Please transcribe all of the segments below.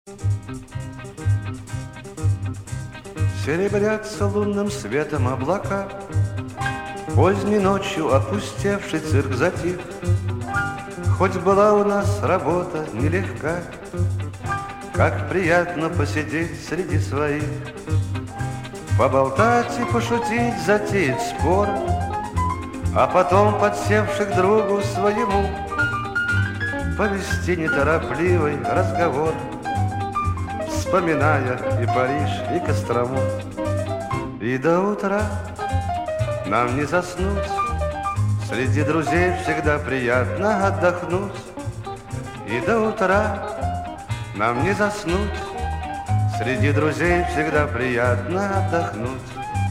Серебрятся лунным светом облака, поздней ночью опустевший цирк затих. Хоть была у нас работа нелегка, как приятно посидеть среди своих, поболтать и пошутить, затеять спор, а потом, подсевших другу своему, повести неторопливый разговор, вспоминая и Париж, и Кострому. И до утра нам не заснуть, среди друзей всегда приятно отдохнуть. И до утра нам не заснуть, среди друзей всегда приятно отдохнуть.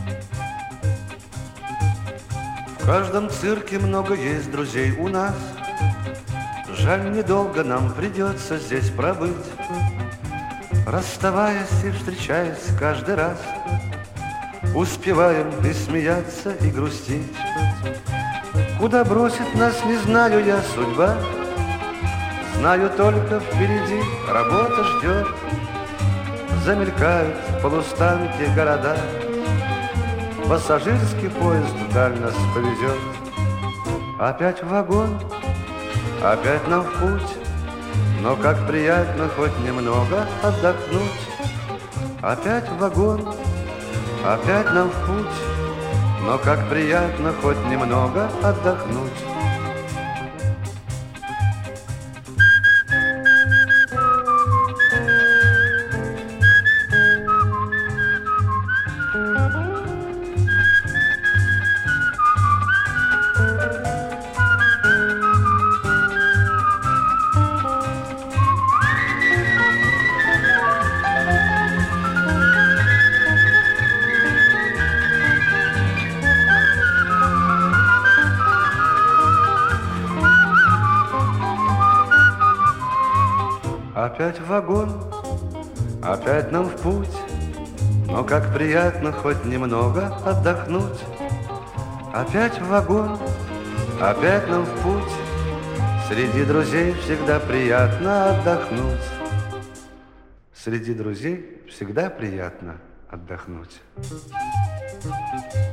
В каждом цирке много есть друзей у нас, жаль, недолго нам придется здесь пробыть. Расставаясь и встречаясь каждый раз, успеваем и смеяться, и грустить. Куда бросит нас, не знаю я, судьба, знаю только впереди работа ждет. Замелькают в полустанке города, пассажирский поезд вдаль нас повезет. Опять в вагон, опять нам в путь, но как приятно хоть немного отдохнуть. Опять в вагон, опять нам в путь, но как приятно хоть немного отдохнуть. Опять в вагон, опять нам в путь, но как приятно хоть немного отдохнуть. Опять в вагон, опять нам в путь, среди друзей всегда приятно отдохнуть. Среди друзей всегда приятно отдохнуть.